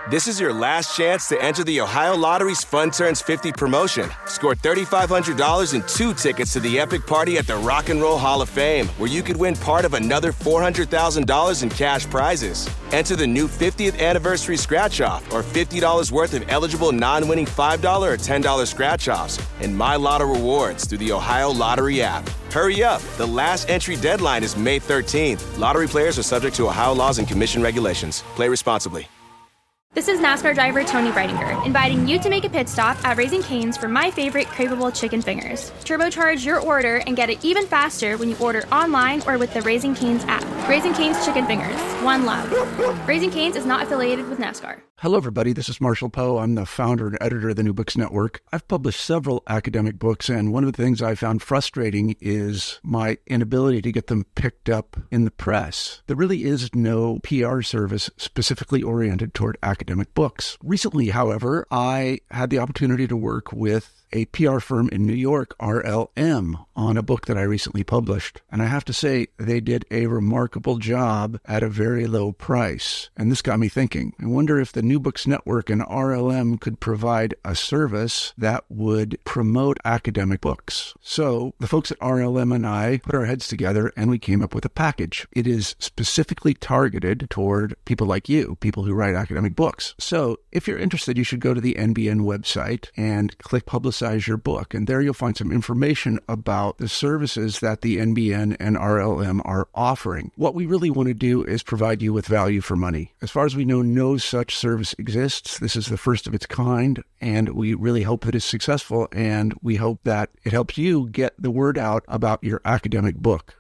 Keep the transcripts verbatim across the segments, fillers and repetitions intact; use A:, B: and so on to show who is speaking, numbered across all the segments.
A: This is your last chance to enter the Ohio Lottery's Fun Turns fifty promotion. Score three thousand five hundred dollars and two tickets to the epic party at the Rock and Roll Hall of Fame, where you could win part of another four hundred thousand dollars in cash prizes. Enter the new fiftieth anniversary scratch-off or fifty dollars worth of eligible non-winning five dollars or ten dollars scratch-offs and My Lotto rewards through the Ohio Lottery app. Hurry up. The last entry deadline is May thirteenth. Lottery players are subject to Ohio laws and commission regulations. Play responsibly.
B: This is NASCAR driver Tony Breidinger, inviting you to make a pit stop at Raising Cane's for my favorite craveable chicken fingers. Turbocharge your order and get it even faster when you order online or with the Raising Cane's app. Raising Cane's Chicken Fingers. One love. Raising Cane's is not affiliated with NASCAR.
C: Hello, everybody. This is Marshall Poe. I'm the founder and editor of the New Books Network. I've published several academic books, and one of the things I found frustrating is my inability to get them picked up in the press. There really is no P R service specifically oriented toward academic books. Recently, however, I had the opportunity to work with a P R firm in New York, R L M, on a book that I recently published. And I have to say, they did a remarkable job at a very low price. And this got me thinking. I wonder if the New Books Network and R L M could provide a service that would promote academic books. So the folks at R L M and I put our heads together and we came up with a package. It is specifically targeted toward people like you, people who write academic books. So if you're interested, you should go to the N B N website and click Publicize Your Book. And there you'll find some information about the services that the N B N and R L M are offering. What we really want to do is provide you with value for money. As far as we know, no such service exists. This is the first of its kind, and we really hope that it's successful, and we hope that it helps you get the word out about your academic book.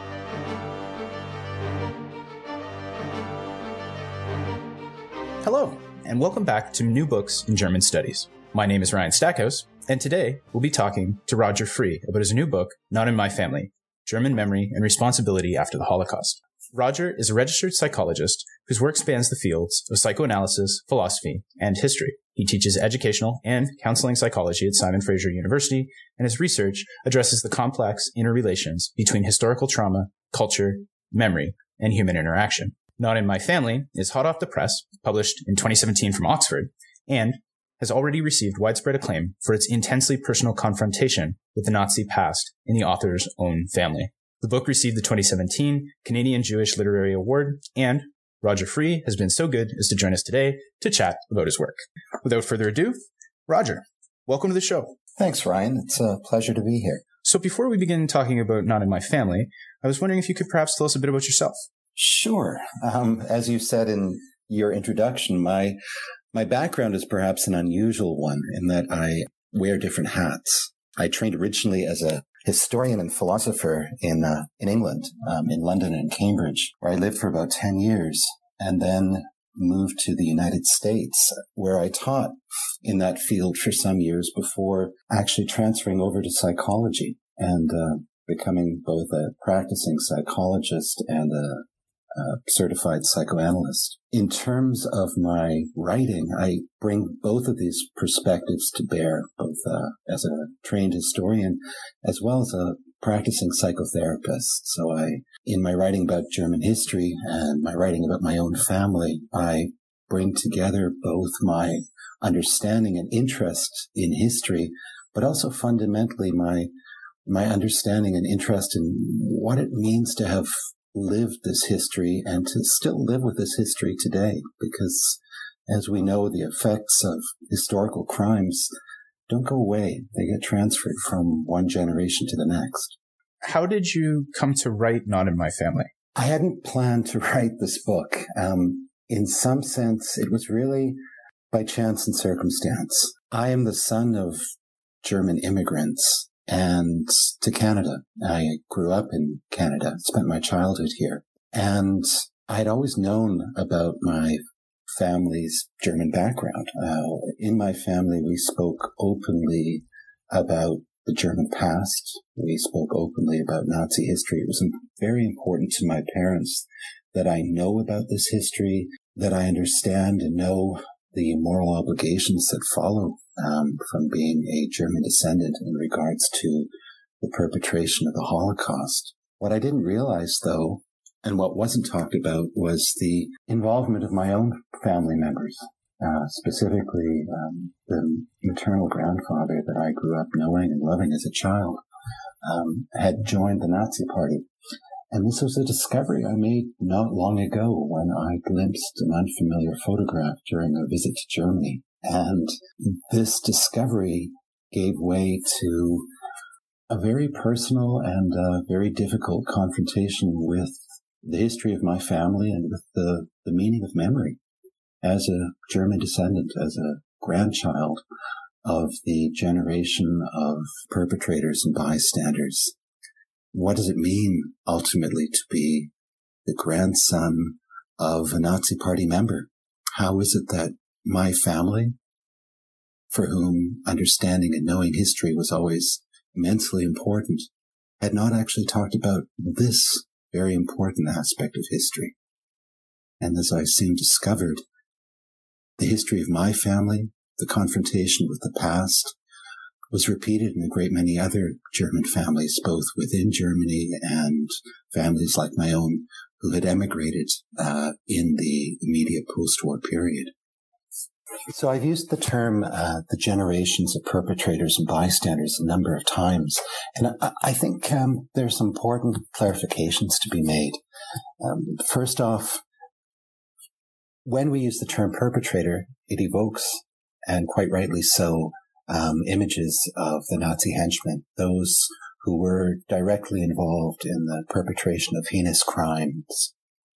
D: Hello, and welcome back to New Books in German Studies. My name is Ryan Stackhouse, and today we'll be talking to Roger Free about his new book, Not in My Family, German Memory and Responsibility After the Holocaust. Roger is a registered psychologist whose work spans the fields of psychoanalysis, philosophy, and history. He teaches educational and counseling psychology at Simon Fraser University, and his research addresses the complex interrelations between historical trauma, culture, memory, and human interaction. Not in My Family is hot off the press, published in twenty seventeen from Oxford, and has already received widespread acclaim for its intensely personal confrontation with the Nazi past in the author's own family. The book received the twenty seventeen Canadian Jewish Literary Award, and Roger Free has been so good as to join us today to chat about his work. Without further ado, Roger, welcome to the show.
E: Thanks, Ryan. It's a pleasure to be here.
D: So before we begin talking about Not in My Family, I was wondering if you could perhaps tell us a bit about yourself.
E: Sure. Um, as you said in your introduction, my my background is perhaps an unusual one in that I wear different hats. I trained originally as a historian and philosopher in uh, in England, um, in London and Cambridge, where I lived for about ten years, and then moved to the United States, where I taught in that field for some years before actually transferring over to psychology and uh, becoming both a practicing psychologist and a Uh, certified psychoanalyst. In terms of my writing, I bring both of these perspectives to bear, both uh, as a trained historian as well as a practicing psychotherapist. So I, in my writing about German history and my writing about my own family, I bring together both my understanding and interest in history, but also fundamentally my my understanding and interest in what it means to have lived this history and to still live with this history today, because as we know, the effects of historical crimes don't go away. They get transferred from one generation to the next.
D: How did you come to write Not in My Family?
E: I hadn't planned to write this book. Um, in some sense, it was really by chance and circumstance. I am the son of German immigrants and to Canada. I grew up in Canada, spent my childhood here. And I'd always known about my family's German background. Uh, in my family, we spoke openly about the German past. We spoke openly about Nazi history. It was very important to my parents that I know about this history, that I understand and know the moral obligations that follow um, from being a German descendant in regards to the perpetration of the Holocaust. What I didn't realize, though, and what wasn't talked about, was the involvement of my own family members. uh, specifically um, the maternal grandfather that I grew up knowing and loving as a child, um, had joined the Nazi Party. And this was a discovery I made not long ago when I glimpsed an unfamiliar photograph during a visit to Germany. And this discovery gave way to a very personal and uh, very difficult confrontation with the history of my family and with the, the meaning of memory. As a German descendant, as a grandchild of the generation of perpetrators and bystanders, what does it mean ultimately to be the grandson of a Nazi Party member? How is it that my family, for whom understanding and knowing history was always immensely important, had not actually talked about this very important aspect of history? And as I soon discovered, the history of my family, the confrontation with the past, was repeated in a great many other German families, both within Germany and families like my own who had emigrated uh, in the immediate post-war period. So I've used the term uh, the generations of perpetrators and bystanders a number of times, and I, I think um, there's some important clarifications to be made. Um, first off, when we use the term perpetrator, it evokes, and quite rightly so, Um, images of the Nazi henchmen, those who were directly involved in the perpetration of heinous crimes.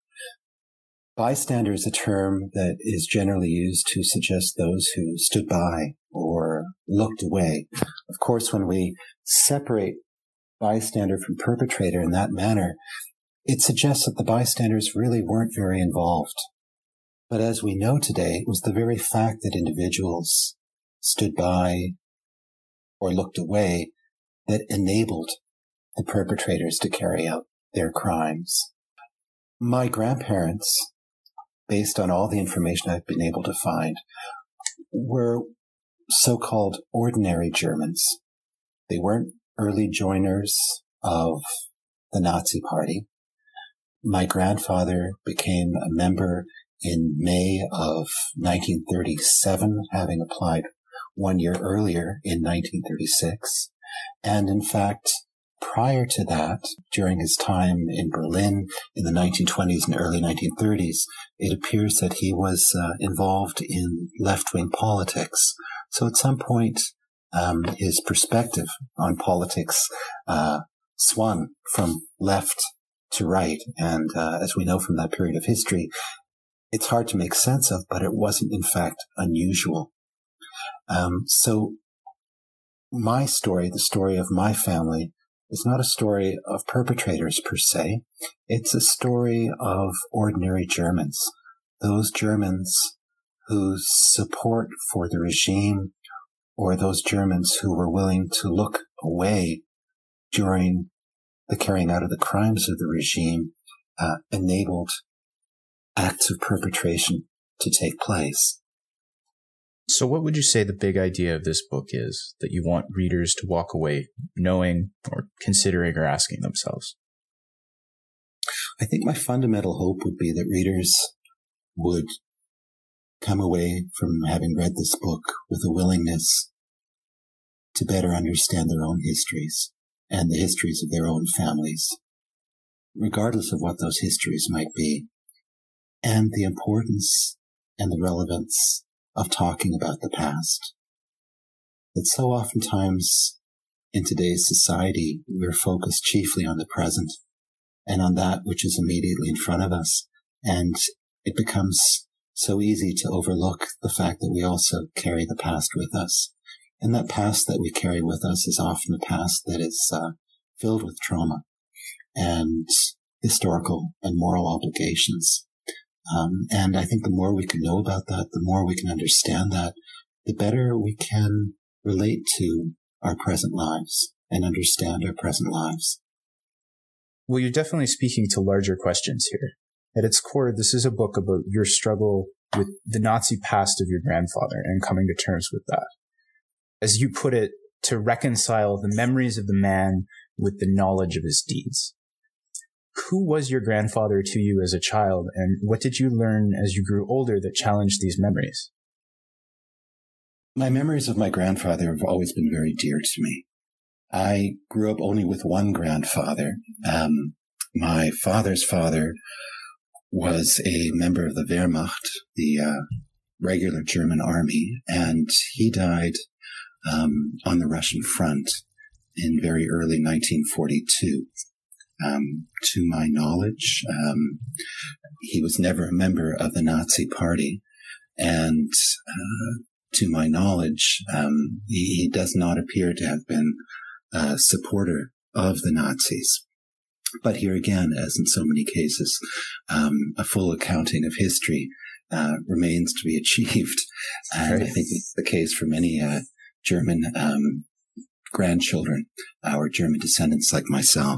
E: Bystander is a term that is generally used to suggest those who stood by or looked away. Of course, when we separate bystander from perpetrator in that manner, it suggests that the bystanders really weren't very involved. But as we know today, it was the very fact that individuals stood by or looked away that enabled the perpetrators to carry out their crimes. My grandparents, based on all the information I've been able to find, were so-called ordinary Germans. They weren't early joiners of the Nazi Party. My grandfather became a member in May of nineteen thirty-seven, having applied one year earlier in nineteen thirty-six. And in fact, prior to that, during his time in Berlin in the nineteen twenties and early nineteen thirties, it appears that he was uh, involved in left-wing politics. So at some point, um, his perspective on politics uh, swung from left to right. And uh, as we know from that period of history, it's hard to make sense of, but it wasn't, in fact, unusual. Um, so my story, the story of my family, is not a story of perpetrators per se. It's a story of ordinary Germans, those Germans whose support for the regime, or those Germans who were willing to look away during the carrying out of the crimes of the regime, uh, enabled acts of perpetration to take place.
D: So what would you say the big idea of this book is that you want readers to walk away knowing or considering or asking themselves?
E: I think my fundamental hope would be that readers would come away from having read this book with a willingness to better understand their own histories and the histories of their own families, regardless of what those histories might be, and the importance and the relevance of talking about the past. That so oftentimes in today's society, we're focused chiefly on the present and on that which is immediately in front of us. And it becomes so easy to overlook the fact that we also carry the past with us. And that past that we carry with us is often a past that is uh, filled with trauma and historical and moral obligations. Um, and I think the more we can know about that, the more we can understand that, the better we can relate to our present lives and understand our present lives.
D: Well, you're definitely speaking to larger questions here. At its core, this is a book about your struggle with the Nazi past of your grandfather and coming to terms with that. As you put it, to reconcile the memories of the man with the knowledge of his deeds. Who was your grandfather to you as a child, and what did you learn as you grew older that challenged these memories?
E: My memories of my grandfather have always been very dear to me. I grew up only with one grandfather. Um, my father's father was a member of the Wehrmacht, the uh, regular German army, and he died um, on the Russian front in very early nineteen forty-two. Um, to my knowledge, um, he was never a member of the Nazi Party, and uh, to my knowledge, um, he, he does not appear to have been a supporter of the Nazis. But here again, as in so many cases, um, a full accounting of history uh, remains to be achieved. And right. I think it's the case for many uh, German um, grandchildren uh, or German descendants like myself.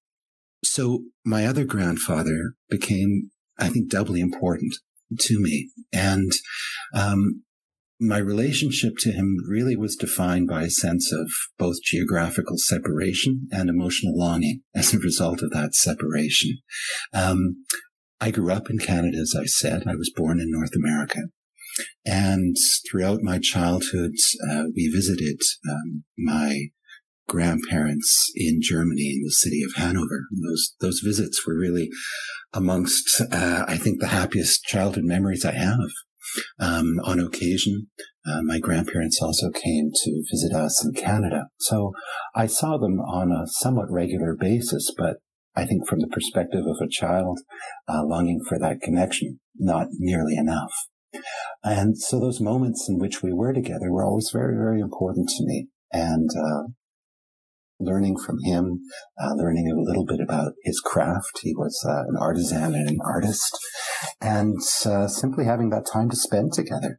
E: So my other grandfather became, I think, doubly important to me. And um, my relationship to him really was defined by a sense of both geographical separation and emotional longing as a result of that separation. Um, I grew up in Canada, as I said. I was born in North America. And throughout my childhood, uh, we visited um, my grandparents in Germany, in the city of Hanover. And those those visits were really amongst, uh, I think, the happiest childhood memories I have. Um, on occasion, uh, my grandparents also came to visit us in Canada. So I saw them on a somewhat regular basis, but I think from the perspective of a child uh, longing for that connection, not nearly enough. And so those moments in which we were together were always very, very important to me. And uh, learning from him, uh, learning a little bit about his craft. He was uh, an artisan and an artist, and uh, simply having that time to spend together.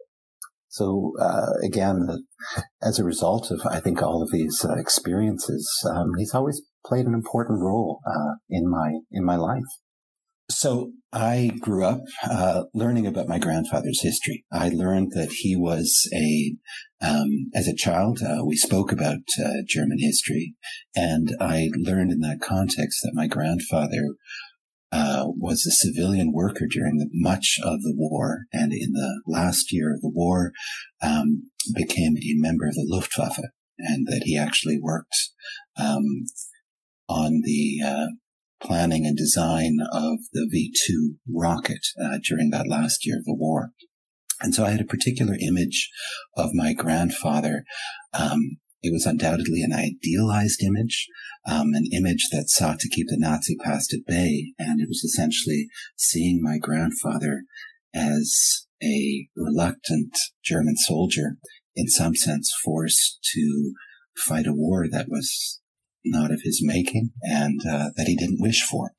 E: So uh, again, as a result of, I think, all of these uh, experiences, um, he's always played an important role uh, in my in my life. So I grew up uh, learning about my grandfather's history. I learned that he was a, um, as a child, uh, we spoke about uh, German history, and I learned in that context that my grandfather uh, was a civilian worker during the, much of the war, and in the last year of the war um, became a member of the Luftwaffe, and that he actually worked um, on the uh, planning and design of the V two rocket uh, during that last year of the war. And so I had a particular image of my grandfather. Um, it was undoubtedly an idealized image, um, an image that sought to keep the Nazi past at bay. And it was essentially seeing my grandfather as a reluctant German soldier, in some sense forced to fight a war that was not of his making, and uh, that he didn't wish for.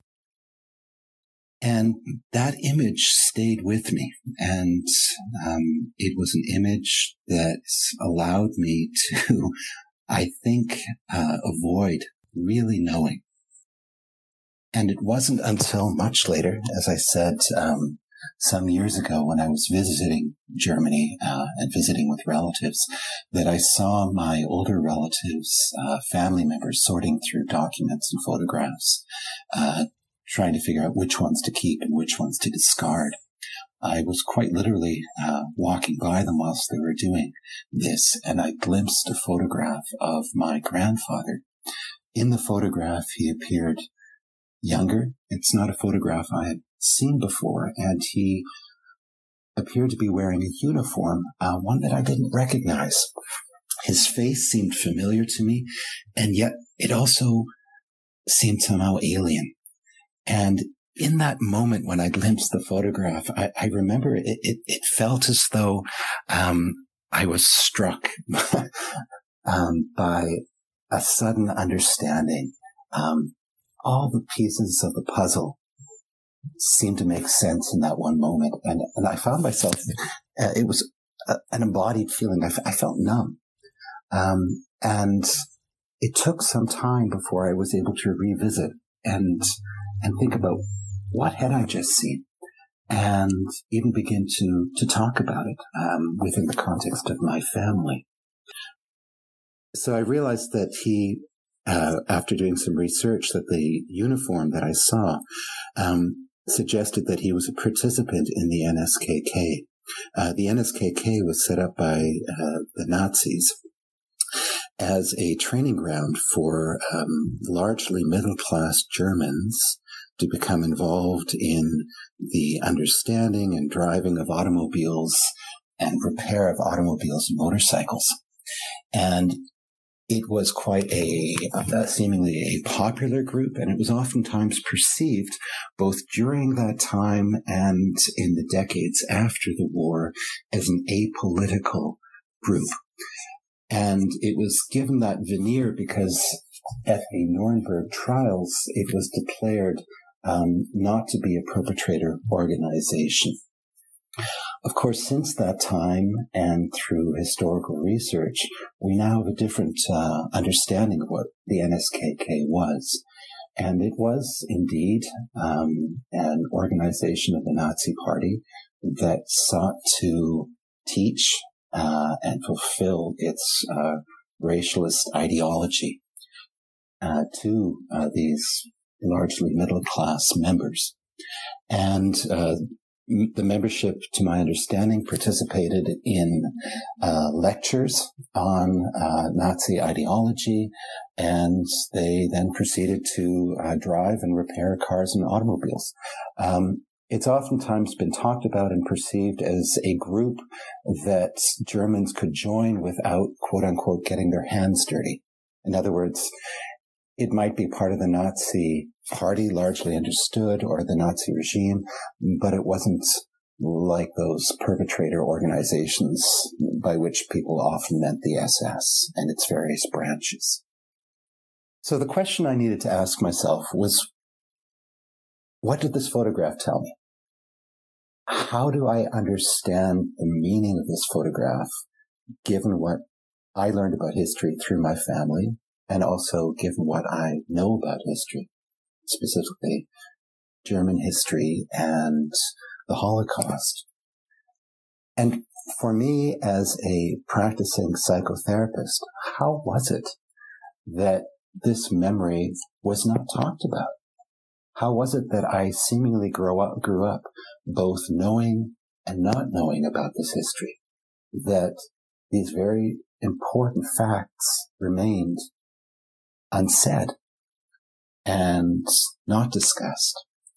E: And that image stayed with me, and um, it was an image that allowed me to, I think, uh, avoid really knowing. And it wasn't until much later, as I said, um, some years ago when I was visiting Germany uh, and visiting with relatives, that I saw my older relatives, uh, family members, sorting through documents and photographs, uh, trying to figure out which ones to keep and which ones to discard. I was quite literally uh, walking by them whilst they were doing this, and I glimpsed a photograph of my grandfather. In the photograph, he appeared younger. It's not a photograph I had seen before, and he appeared to be wearing a uniform, uh, one that I didn't recognize. His face seemed familiar to me, and yet it also seemed somehow alien. And in that moment when I glimpsed the photograph, I, I remember it, it, it felt as though um, I was struck um, by a sudden understanding. Um, all the pieces of the puzzle seemed to make sense in that one moment. And, and I found myself, uh, it was a, an embodied feeling. I, f- I felt numb. Um, and it took some time before I was able to revisit and, and think about what had I just seen, and even begin to, to talk about it, um, within the context of my family. So I realized that he, uh, after doing some research, that the uniform that I saw, um, suggested that he was a participant in the N S K K. Uh, the N S K K was set up by uh, the Nazis as a training ground for um, largely middle-class Germans to become involved in the understanding and driving of automobiles and repair of automobiles and motorcycles. And it was quite a, a seemingly a popular group, and it was oftentimes perceived both during that time and in the decades after the war as an apolitical group. And it was given that veneer because at the Nuremberg trials, it was declared um, not to be a perpetrator organization. Of course, since that time and through historical research, we now have a different uh, understanding of what the N S K K was. And it was indeed um, an organization of the Nazi Party that sought to teach uh, and fulfill its uh, racialist ideology uh, to uh, these largely middle-class members. And uh, the membership, to my understanding, participated in uh, lectures on uh, Nazi ideology, and they then proceeded to uh, drive and repair cars and automobiles. Um, it's oftentimes been talked about and perceived as a group that Germans could join without, quote-unquote, getting their hands dirty. In other words, it might be part of the Nazi Party, largely understood, or the Nazi regime, but it wasn't like those perpetrator organizations by which people often meant the S S and its various branches. So the question I needed to ask myself was, what did this photograph tell me? How do I understand the meaning of this photograph, given what I learned about history through my family, and also given what I know about history, specifically German history and the Holocaust? And for me, as a practicing psychotherapist, how was it that this memory was not talked about? How was it that I seemingly grew up, grew up both knowing and not knowing about this history, that these very important facts remained unsaid and not discussed?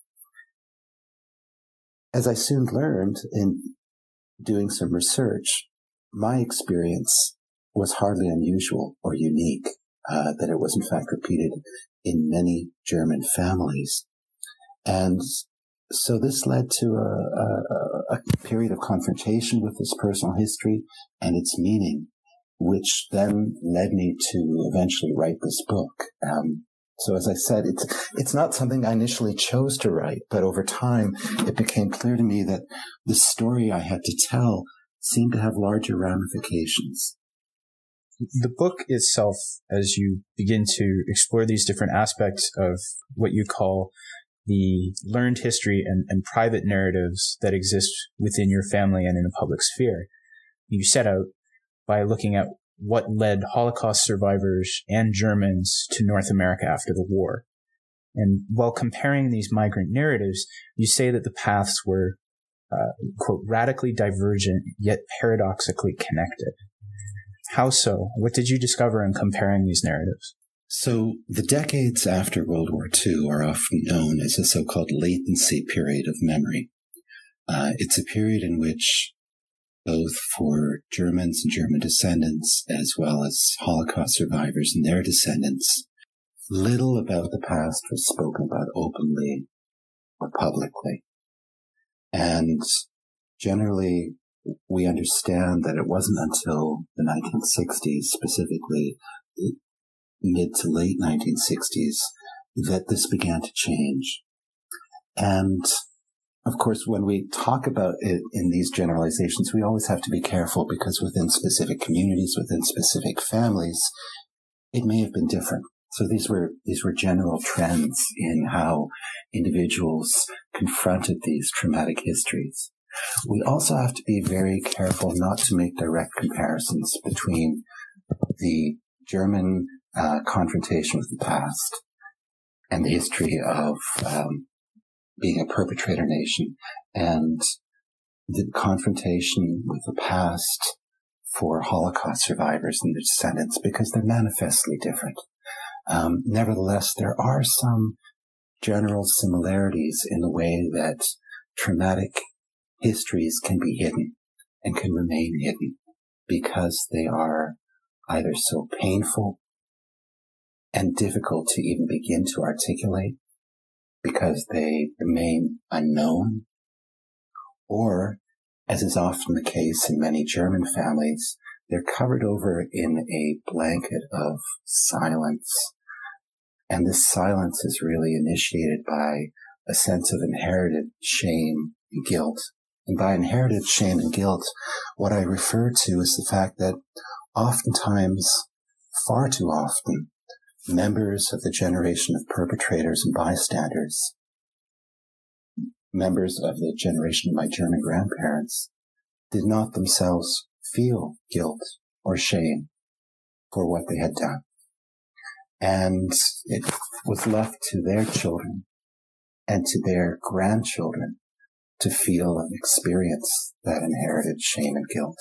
E: As I soon learned in doing some research, my experience was hardly unusual or unique, uh, that it was in fact repeated in many German families. And so this led to a, a, a period of confrontation with this personal history and its meaning, which then led me to eventually write this book. Um, so as I said, it's it's not something I initially chose to write, but over time it became clear to me that the story I had to tell seemed to have larger ramifications.
D: The book itself, as you begin to explore these different aspects of what you call the learned history and, and private narratives that exist within your family and in the public sphere, you set out by looking at what led Holocaust survivors and Germans to North America after the war. And while comparing these migrant narratives, you say that the paths were, uh, quote, radically divergent, yet paradoxically connected. How so? What did you discover in comparing these narratives?
E: So the decades after World War Two are often known as a so-called latency period of memory. Uh, it's a period in which both for Germans and German descendants, as well as Holocaust survivors and their descendants, little about the past was spoken about openly or publicly. And generally, we understand that it wasn't until the nineteen sixties, specifically mid to late nineteen sixties, that this began to change. And of course, when we talk about it in these generalizations, we always have to be careful because within specific communities, within specific families, it may have been different. So these were these were general trends in how individuals confronted these traumatic histories. We also have to be very careful not to make direct comparisons between the German uh, confrontation with the past and the history of um, being a perpetrator nation and the confrontation with the past for Holocaust survivors and their descendants, because they're manifestly different. Um, nevertheless, there are some general similarities in the way that traumatic histories can be hidden and can remain hidden because they are either so painful and difficult to even begin to articulate because they remain unknown, or, as is often the case in many German families, they're covered over in a blanket of silence. And this silence is really initiated by a sense of inherited shame and guilt. And by inherited shame and guilt, what I refer to is the fact that oftentimes, far too often, members of the generation of perpetrators and bystanders, members of the generation of my German grandparents, did not themselves feel guilt or shame for what they had done. And it was left to their children and to their grandchildren to feel and experience that inherited shame and guilt.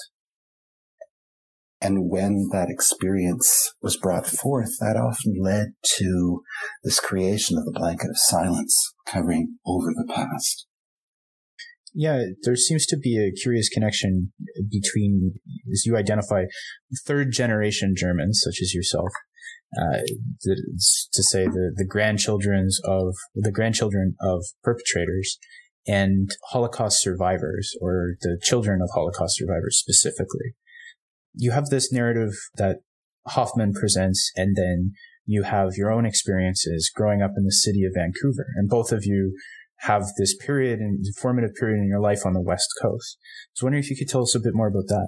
E: And when that experience was brought forth, that often led to this creation of the blanket of silence covering over the past.
D: Yeah, there seems to be a curious connection between, as you identify, third-generation Germans, such as yourself, uh, to say the, the grandchildren's of the grandchildren of perpetrators, and Holocaust survivors, or the children of Holocaust survivors specifically. You have this narrative that Hoffman presents, and then you have your own experiences growing up in the city of Vancouver, and both of you have this period and formative period in your life on the West Coast. I was wondering if you could tell us a bit more about that.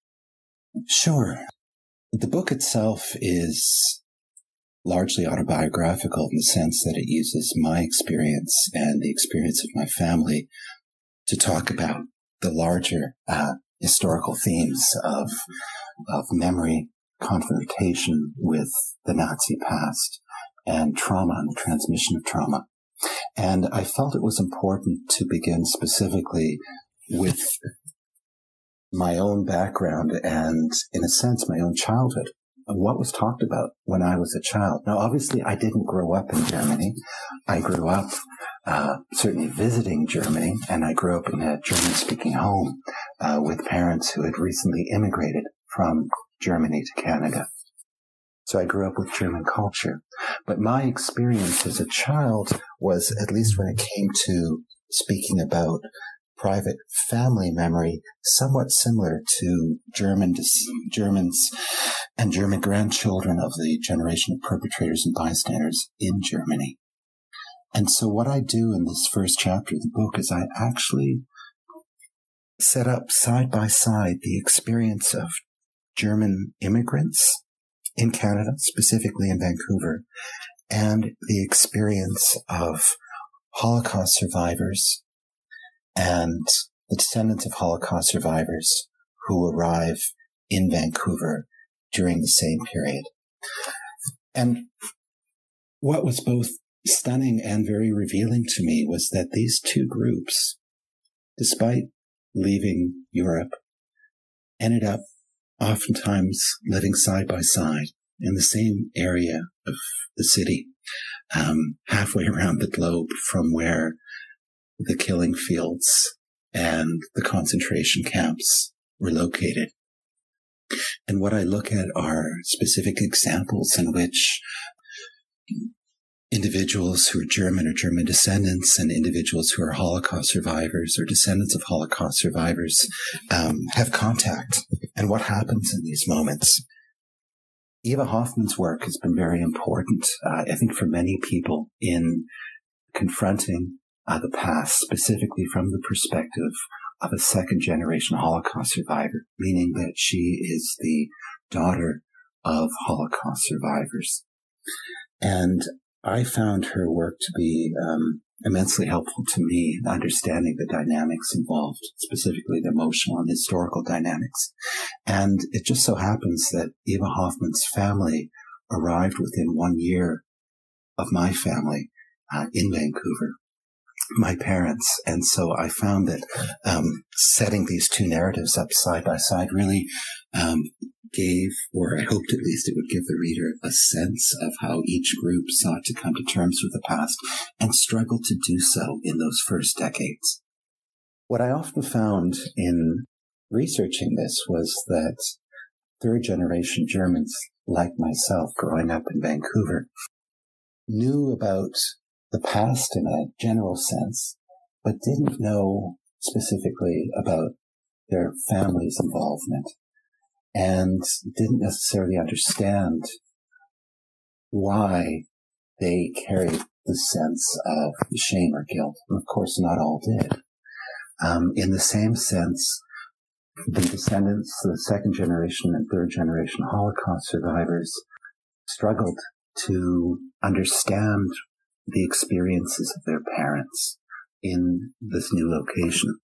E: Sure. The book itself is largely autobiographical in the sense that it uses my experience and the experience of my family to talk about the larger uh, historical themes of of memory, confrontation with the Nazi past, and trauma and the transmission of trauma. And I felt it was important to begin specifically with my own background and, in a sense, my own childhood. What was talked about when I was a child. Now, obviously, I didn't grow up in Germany. I grew up uh, certainly visiting Germany, and I grew up in a German-speaking home uh, with parents who had recently immigrated from Germany to Canada. So I grew up with German culture. But my experience as a child was, at least when it came to speaking about private family memory, somewhat similar to German Germans and German grandchildren of the generation of perpetrators and bystanders in Germany. And so what I do in this first chapter of the book is I actually set up side by side the experience of German immigrants in Canada, specifically in Vancouver, and the experience of Holocaust survivors and the descendants of Holocaust survivors who arrive in Vancouver during the same period. And what was both stunning and very revealing to me was that these two groups, despite leaving Europe, ended up oftentimes living side by side in the same area of the city, um, halfway around the globe from where the killing fields and the concentration camps were located. And what I look at are specific examples in which individuals who are German or German descendants and individuals who are Holocaust survivors or descendants of Holocaust survivors um, have contact, and what happens in these moments. Eva Hoffman's work has been very important, uh, I think, for many people in confronting uh, the past, specifically from the perspective of a second-generation Holocaust survivor, meaning that she is the daughter of Holocaust survivors. And I found her work to be um, immensely helpful to me in understanding the dynamics involved, specifically the emotional and historical dynamics. And it just so happens that Eva Hoffman's family arrived within one year of my family uh, in Vancouver. my parents. And so I found that um, setting these two narratives up side by side really um, gave, or I hoped at least it would give the reader a sense of how each group sought to come to terms with the past and struggled to do so in those first decades. What I often found in researching this was that third-generation Germans, like myself, growing up in Vancouver, knew about the past in a general sense, but didn't know specifically about their family's involvement and didn't necessarily understand why they carried the sense of shame or guilt. And of course, not all did. Um, in the same sense, the descendants, the second generation and third generation Holocaust survivors struggled to understand the experiences of their parents in this new location.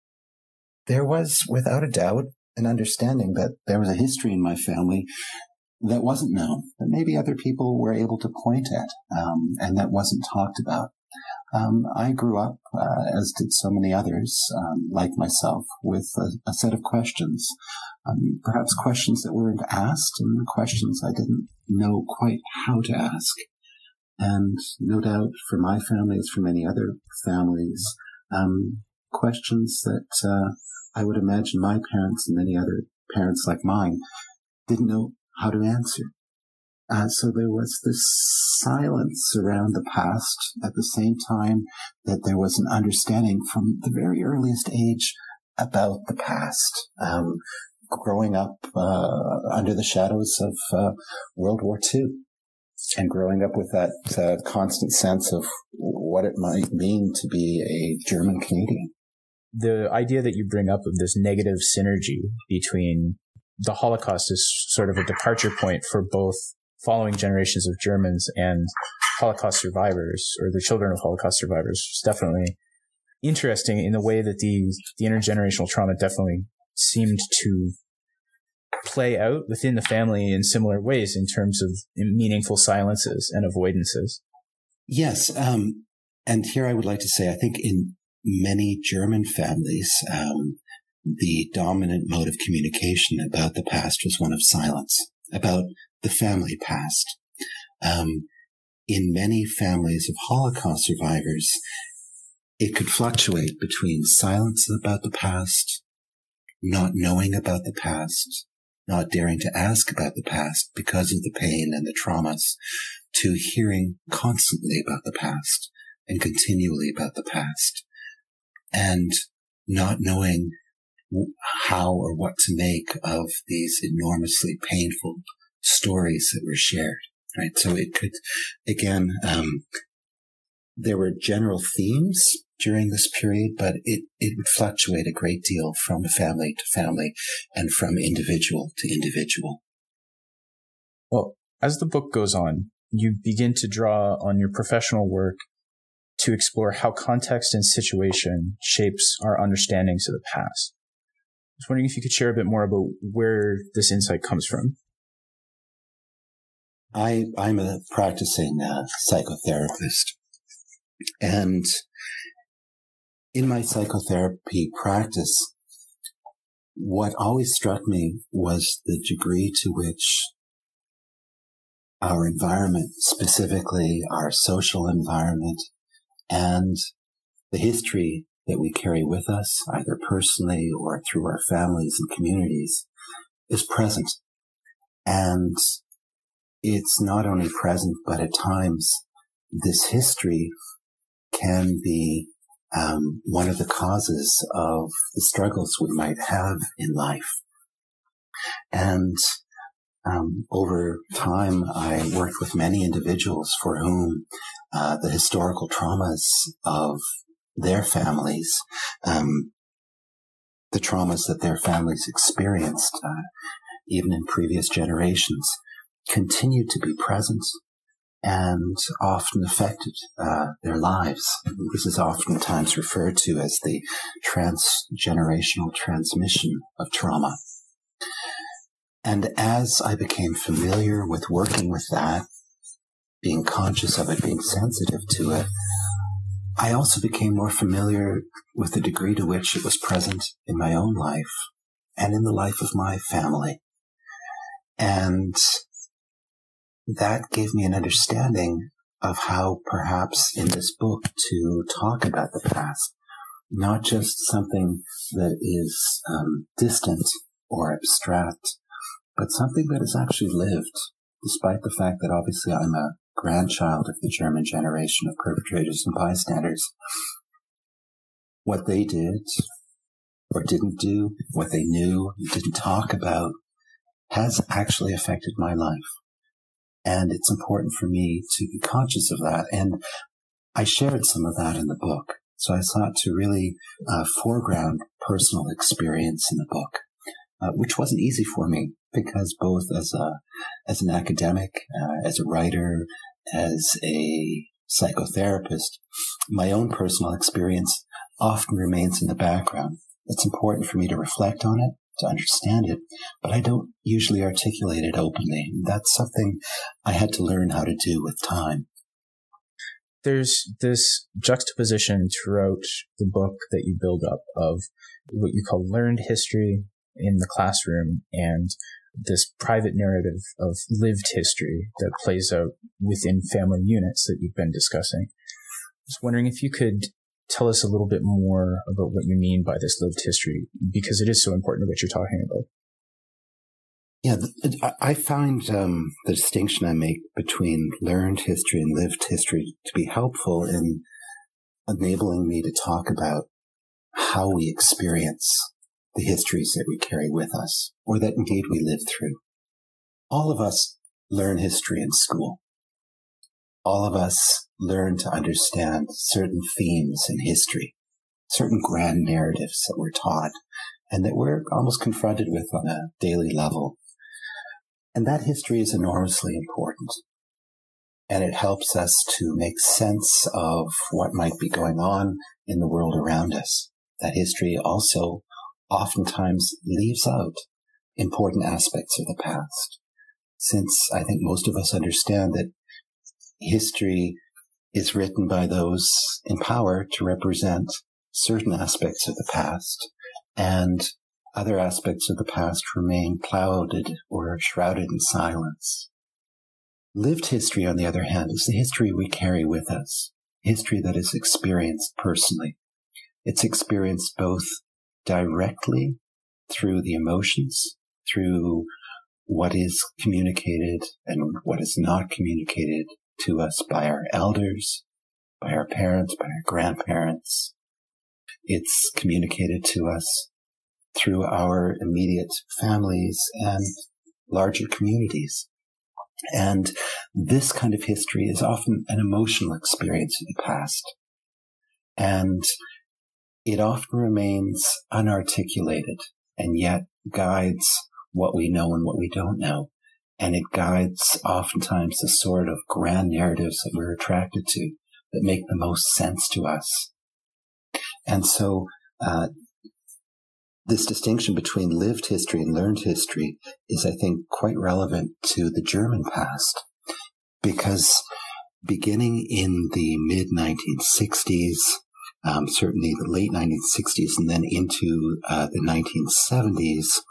E: There was, without a doubt, an understanding that there was a history in my family that wasn't known, that maybe other people were able to point at, um, and that wasn't talked about. Um, I grew up, uh, as did so many others, um, like myself, with a, a set of questions, um, perhaps questions that weren't asked and questions I didn't know quite how to ask. And no doubt for my family, as for many other families, um, questions that uh, I would imagine my parents and many other parents like mine didn't know how to answer. Uh, so there was this silence around the past at the same time that there was an understanding from the very earliest age about the past. Um, growing up uh, under the shadows of uh, World War Two. And growing up with that uh, constant sense of what it might mean to be a German Canadian.
D: The idea that you bring up of this negative synergy between the Holocaust is sort of a departure point for both following generations of Germans and Holocaust survivors, or the children of Holocaust survivors. It's definitely interesting in the way that the, the intergenerational trauma definitely seemed to play out within the family in similar ways in terms of meaningful silences and avoidances.
E: Yes. Um, and here I would like to say, I think in many German families, um, the dominant mode of communication about the past was one of silence, about the family past. Um, in many families of Holocaust survivors, it could fluctuate between silence about the past, not knowing about the past, not daring to ask about the past because of the pain and the traumas, to hearing constantly about the past and continually about the past, and not knowing how or what to make of these enormously painful stories that were shared, right? So it could, again, um, there were general themes during this period, but it, it would fluctuate a great deal from family to family and from individual to individual.
D: Well, as the book goes on, you begin to draw on your professional work to explore how context and situation shapes our understandings of the past. I was wondering if you could share a bit more about where this insight comes from.
E: I, I'm a practicing uh, psychotherapist, and in my psychotherapy practice, what always struck me was the degree to which our environment, specifically our social environment, and the history that we carry with us, either personally or through our families and communities, is present. And it's not only present, but at times this history can be um, one of the causes of the struggles we might have in life. And um, over time, I worked with many individuals for whom uh, the historical traumas of their families, um, the traumas that their families experienced, uh, even in previous generations, continued to be present and often affected uh, their lives. This is oftentimes referred to as the transgenerational transmission of trauma. And as I became familiar with working with that, being conscious of it, being sensitive to it, I also became more familiar with the degree to which it was present in my own life and in the life of my family. And that gave me an understanding of how perhaps in this book to talk about the past, not just something that is um, distant or abstract, but something that is actually lived, despite the fact that obviously I'm a grandchild of the German generation of perpetrators and bystanders. What they did or didn't do, what they knew, didn't talk about, has actually affected my life. And it's important for me to be conscious of that. And I shared some of that in the book. So I sought to really uh, foreground personal experience in the book, uh, which wasn't easy for me because both as a as an academic, uh, as a writer, as a psychotherapist, my own personal experience often remains in the background. It's important for me to reflect on it, to understand it, but I don't usually articulate it openly. That's something I had to learn how to do with time.
D: There's this juxtaposition throughout the book that you build up of what you call learned history in the classroom and this private narrative of lived history that plays out within family units that you've been discussing. I was wondering if you could tell us a little bit more about what you mean by this lived history, because it is so important to what you're talking about.
E: Yeah, I find um, the distinction I make between learned history and lived history to be helpful in enabling me to talk about how we experience the histories that we carry with us, or that indeed we live through. All of us learn history in school. All of us learn to understand certain themes in history, certain grand narratives that we're taught and that we're almost confronted with on a daily level. And that history is enormously important. And it helps us to make sense of what might be going on in the world around us. That history also oftentimes leaves out important aspects of the past, since I think most of us understand that history is written by those in power to represent certain aspects of the past, and other aspects of the past remain clouded or shrouded in silence. Lived history, on the other hand, is the history we carry with us, history that is experienced personally. It's experienced both directly through the emotions, through what is communicated and what is not communicated to us by our elders, by our parents, by our grandparents. It's communicated to us through our immediate families and larger communities. And this kind of history is often an emotional experience of the past. And it often remains unarticulated and yet guides what we know and what we don't know. And it guides oftentimes the sort of grand narratives that we're attracted to that make the most sense to us. And so uh, this distinction between lived history and learned history is, I think, quite relevant to the German past, because beginning in the mid nineteen sixties, Um, certainly the late nineteen sixties and then into uh, the nineteen seventies,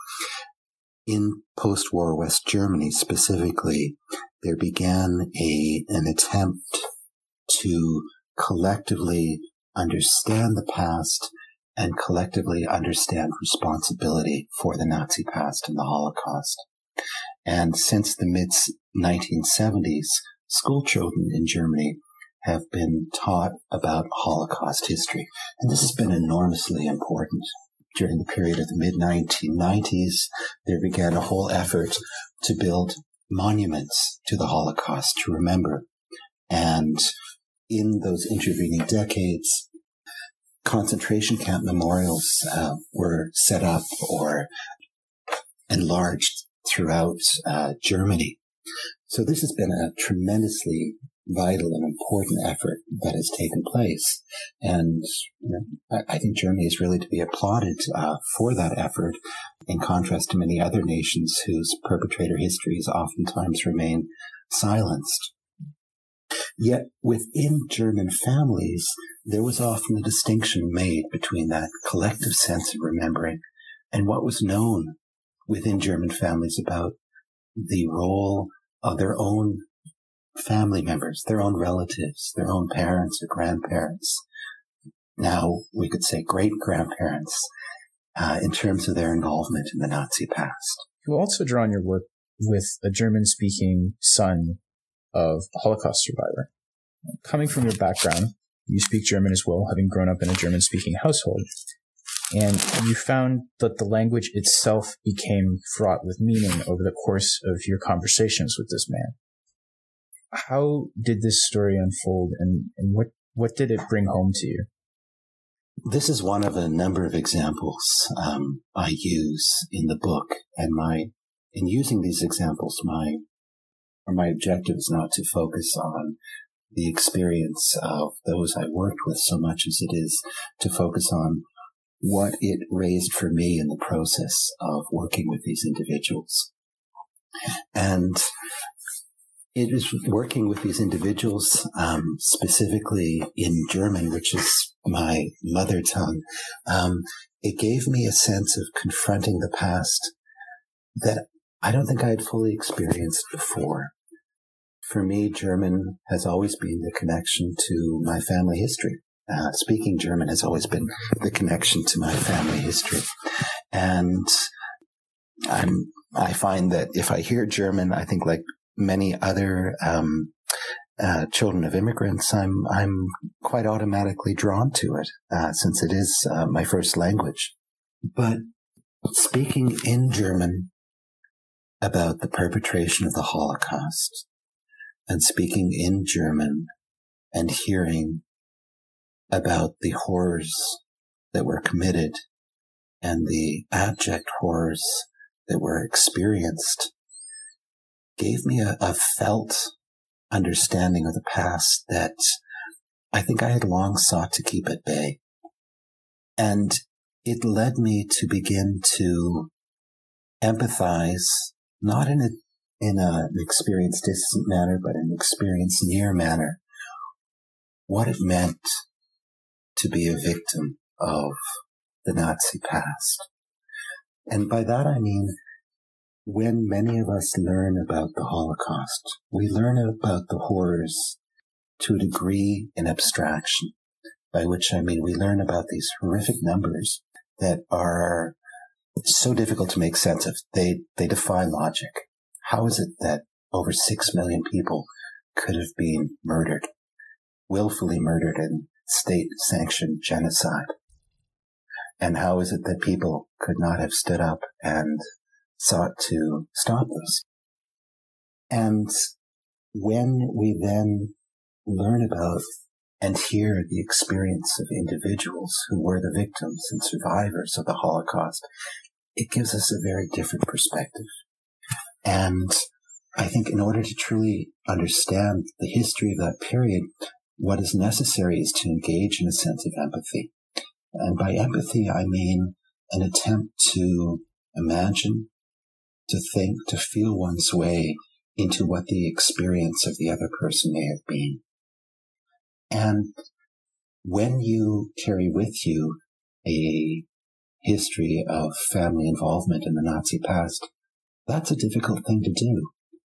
E: in post-war West Germany specifically, there began a an attempt to collectively understand the past and collectively understand responsibility for the Nazi past and the Holocaust. And since the mid nineteen seventies, school children in Germany have been taught about Holocaust history. And this has been enormously important. During the period of the mid nineteen nineties, there began a whole effort to build monuments to the Holocaust to remember. And in those intervening decades, concentration camp memorials uh, were set up or enlarged throughout uh, Germany. So this has been a tremendously vital and important effort that has taken place. And you know, I, I think Germany is really to be applauded uh, for that effort, in contrast to many other nations whose perpetrator histories oftentimes remain silenced. Yet within German families, there was often a distinction made between that collective sense of remembering and what was known within German families about the role of their own family members, their own relatives, their own parents or grandparents. Now we could say great-grandparents uh, in terms of their involvement in the Nazi past.
D: You also draw on your work with a German-speaking son of a Holocaust survivor. Coming from your background, you speak German as well, having grown up in a German-speaking household. And you found that the language itself became fraught with meaning over the course of your conversations with this man. How did this story unfold, and, and what, what did it bring home to you?
E: This is one of a number of examples um, I use in the book, and my in using these examples, my or my objective is not to focus on the experience of those I worked with so much as it is to focus on what it raised for me in the process of working with these individuals. And it is working with these individuals, um, specifically in German, which is my mother tongue. Um, it gave me a sense of confronting the past that I don't think I had fully experienced before. For me, German has always been the connection to my family history. Uh, speaking German has always been the connection to my family history. And I'm, I find that if I hear German, I think like many other um, uh, children of immigrants, I'm I'm quite automatically drawn to it, uh, since it is uh, my first language. But speaking in German about the perpetration of the Holocaust, and speaking in German and hearing about the horrors that were committed and the abject horrors that were experienced gave me a, a felt understanding of the past that I think I had long sought to keep at bay. And it led me to begin to empathize, not in a in a, an experience distant manner, but an experience near manner, what it meant to be a victim of the Nazi past. And by that I mean, when many of us learn about the Holocaust, we learn about the horrors to a degree in abstraction, by which I mean we learn about these horrific numbers that are so difficult to make sense of. They, they defy logic. How is it that over six million people could have been murdered, willfully murdered in state-sanctioned genocide? And how is it that people could not have stood up and sought to stop this? And when we then learn about and hear the experience of individuals who were the victims and survivors of the Holocaust, it gives us a very different perspective. And I think in order to truly understand the history of that period, what is necessary is to engage in a sense of empathy. And by empathy, I mean an attempt to imagine, to think, to feel one's way into what the experience of the other person may have been. And when you carry with you a history of family involvement in the Nazi past, that's a difficult thing to do.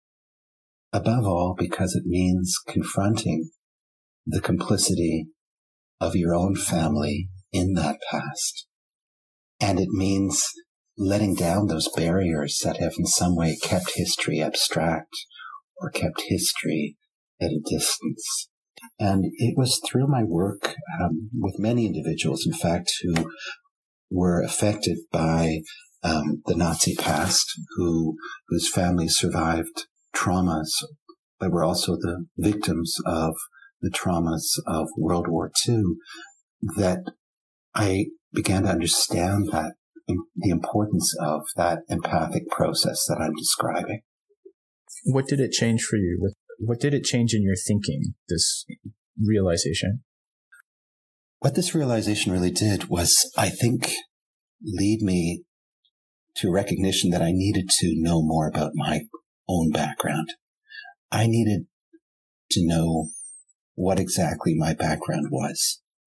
E: Above all, because it means confronting the complicity of your own family in that past. And it means letting down those barriers that have in some way kept history abstract or kept history at a distance. And it was through my work um, with many individuals, in fact, who were affected by um, the Nazi past, who whose families survived traumas, but were also the victims of the traumas of World War Two, that I began to understand that the importance of that empathic process that I'm describing.
D: What did it change for you? What did it change in your thinking, this realization?
E: What this realization really did was, I think, lead me to recognition that I needed to know more about my own background. I needed to know what exactly my background was.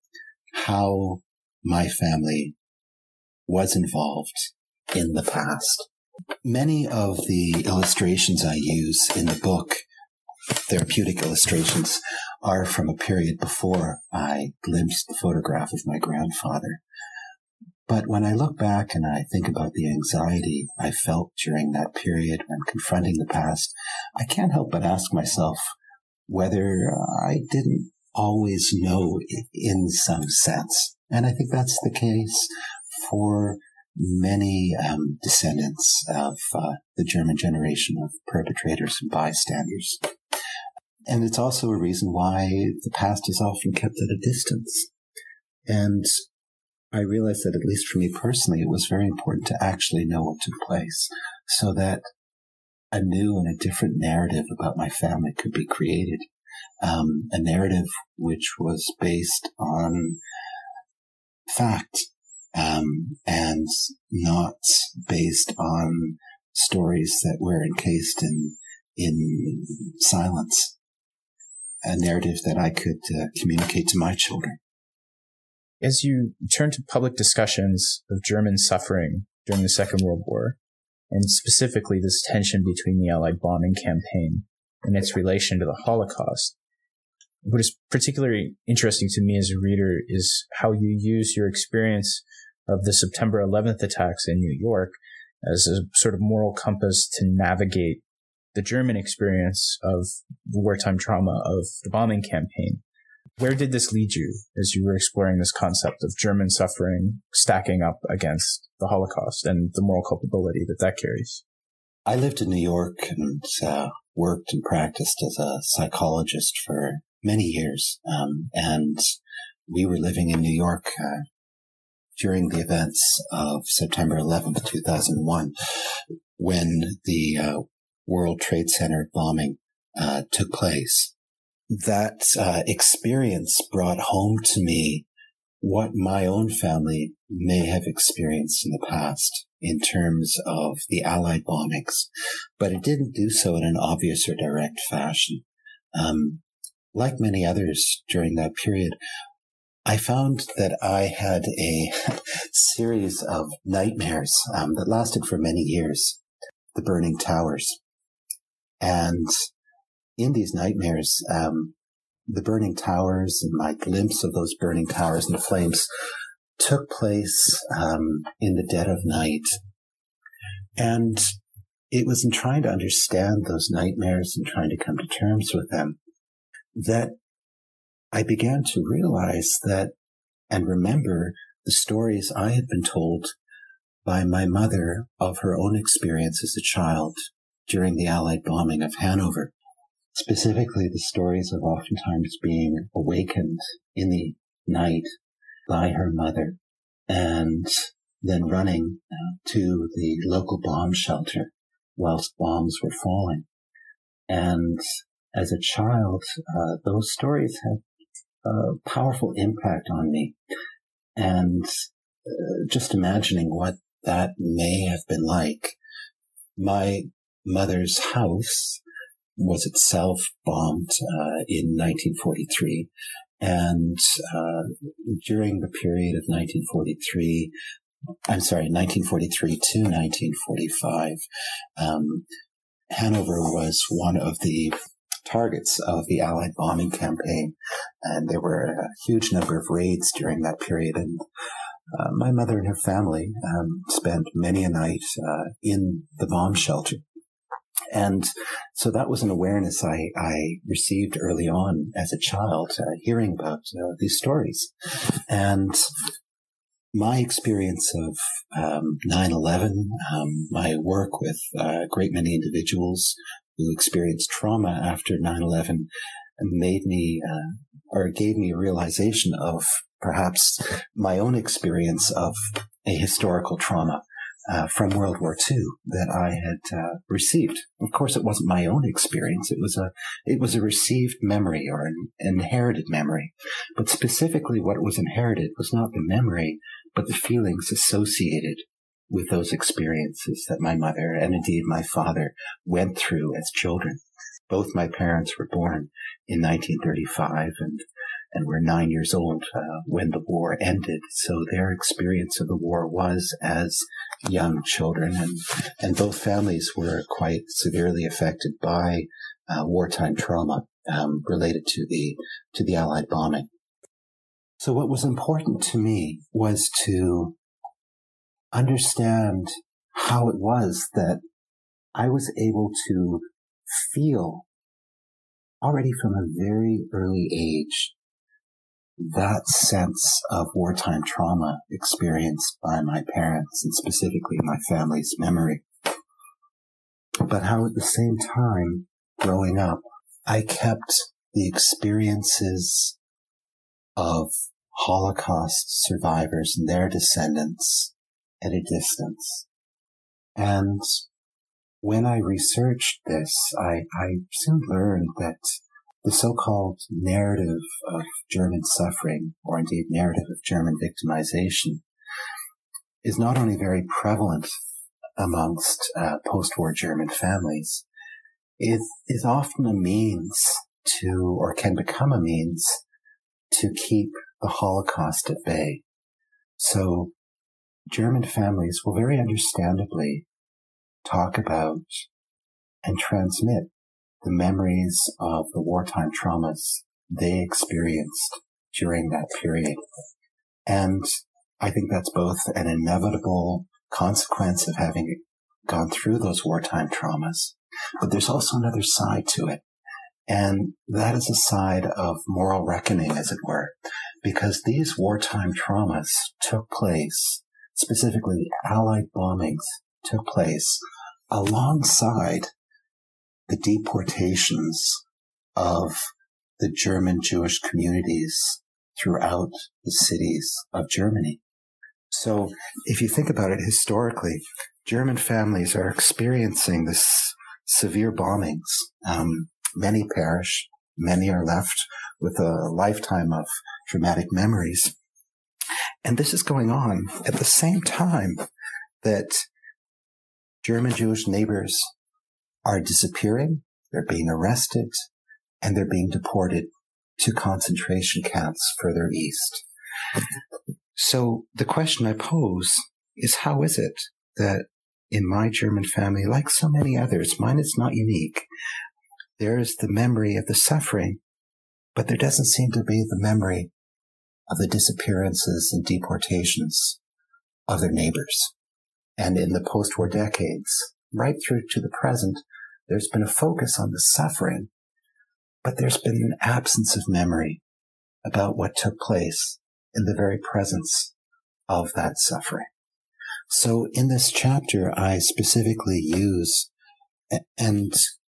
E: how my family was involved in the past. Many of the illustrations I use in the book, therapeutic illustrations, are from a period before I glimpsed the photograph of my grandfather. But when I look back and I think about the anxiety I felt during that period when confronting the past, I can't help but ask myself whether I didn't always know in some sense. And I think that's the case for many um, descendants of uh, the German generation of perpetrators and bystanders. And it's also a reason why the past is often kept at a distance. And I realized that, at least for me personally, it was very important to actually know what took place so that a new and a different narrative about my family could be created. Um, a narrative which was based on fact, um, and not based on stories that were encased in, in silence. A narrative that I could uh, communicate to my children.
D: As you turn to public discussions of German suffering during the Second World War, and specifically this tension between the Allied bombing campaign and its relation to the Holocaust, what is particularly interesting to me as a reader is how you use your experience of the September eleventh attacks in New York as a sort of moral compass to navigate the German experience of the wartime trauma of the bombing campaign. Where did this lead you as you were exploring this concept of German suffering stacking up against the Holocaust and the moral culpability that that carries?
E: I lived in New York and uh, worked and practiced as a psychologist for many years. Um, and we were living in New York uh, during the events of September eleventh, two thousand one, when the uh, World Trade Center bombing uh, took place. That uh, experience brought home to me what my own family may have experienced in the past in terms of the Allied bombings, but it didn't do so in an obvious or direct fashion. Um, like many others during that period, I found that I had a series of nightmares um, that lasted for many years, the burning towers. And in these nightmares, um, the burning towers and my glimpse of those burning towers and the flames took place um, in the dead of night. And it was in trying to understand those nightmares and trying to come to terms with them that I began to realize that and remember the stories I had been told by my mother of her own experience as a child during the Allied bombing of Hanover. Specifically, the stories of oftentimes being awakened in the night by her mother and then running to the local bomb shelter whilst bombs were falling. And as a child, uh, those stories had a powerful impact on me. And uh, just imagining what that may have been like. My mother's house was itself bombed uh, in nineteen forty-three. And uh, during the period of nineteen forty-three, I'm sorry, nineteen forty-three to nineteen forty-five, um, Hanover was one of the targets of the Allied bombing campaign. And there were a huge number of raids during that period. And uh, my mother and her family um, spent many a night uh, in the bomb shelter. And so that was an awareness I, I received early on as a child, uh, hearing about uh, these stories. And my experience of um, nine eleven, um, my work with uh, a great many individuals who experienced trauma after nine eleven made me, uh, or gave me a realization of perhaps my own experience of a historical trauma Uh, from World War Two that I had uh, received. Of course, it wasn't my own experience. It was a it was a received memory or an inherited memory. But specifically, what was inherited was not the memory, but the feelings associated with those experiences that my mother and indeed my father went through as children. Both my parents were born in nineteen thirty-five, and and were nine years old uh, when the war ended. So their experience of the war was as young children, and, and both families were quite severely affected by uh, wartime trauma um, related to the to the Allied bombing. So what was important to me was to understand how it was that I was able to feel already from a very early age that sense of wartime trauma experienced by my parents and specifically my family's memory. But how at the same time, growing up, I kept the experiences of Holocaust survivors and their descendants at a distance. And when I researched this, I, I soon learned that the so-called narrative of German suffering, or indeed narrative of German victimization, is not only very prevalent amongst uh, post-war German families, it is often a means to, or can become a means to keep the Holocaust at bay. So German families will very understandably talk about and transmit the memories of the wartime traumas they experienced during that period. And I think that's both an inevitable consequence of having gone through those wartime traumas, but there's also another side to it. And that is a side of moral reckoning, as it were, because these wartime traumas took place, specifically Allied bombings took place alongside the deportations of the German Jewish communities throughout the cities of Germany. So if you think about it historically, German families are experiencing this severe bombings. Um, many perish, many are left with a lifetime of traumatic memories. And this is going on at the same time that German Jewish neighbors are disappearing, they're being arrested, and they're being deported to concentration camps further east. So the question I pose is, how is it that in my German family, like so many others, mine is not unique, there is the memory of the suffering, but there doesn't seem to be the memory of the disappearances and deportations of their neighbors. And in the post-war decades, right through to the present, there's been a focus on the suffering, but there's been an absence of memory about what took place in the very presence of that suffering. So in this chapter, I specifically use and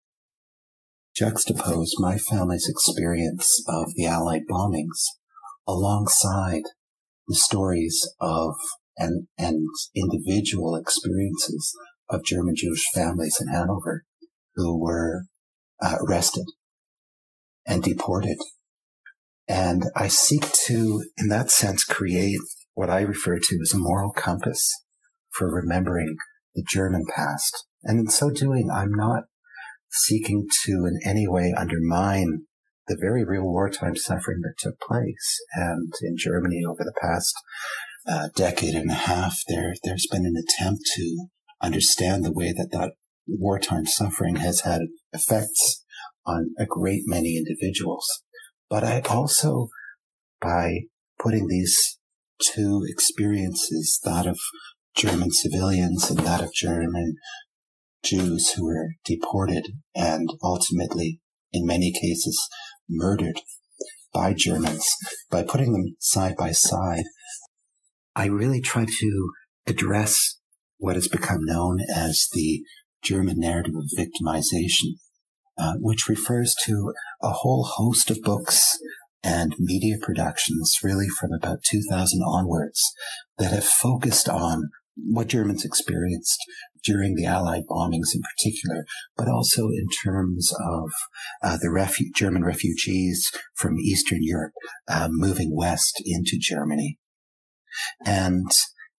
E: juxtapose my family's experience of the Allied bombings alongside the stories of and, and individual experiences of German Jewish families in Hanover who were uh, arrested and deported. And I seek to, in that sense, create what I refer to as a moral compass for remembering the German past. And in so doing, I'm not seeking to in any way undermine the very real wartime suffering that took place. And in Germany over the past uh, decade and a half, there, there's been an attempt to understand the way that that wartime suffering has had effects on a great many individuals. But I also, by putting these two experiences, that of German civilians and that of German Jews who were deported and ultimately, in many cases, murdered by Germans, by putting them side by side, I really try to address what has become known as the German narrative of victimization, uh, which refers to a whole host of books and media productions, really from about two thousand onwards, that have focused on what Germans experienced during the Allied bombings in particular, but also in terms of uh, the refu- German refugees from Eastern Europe uh, moving west into Germany. And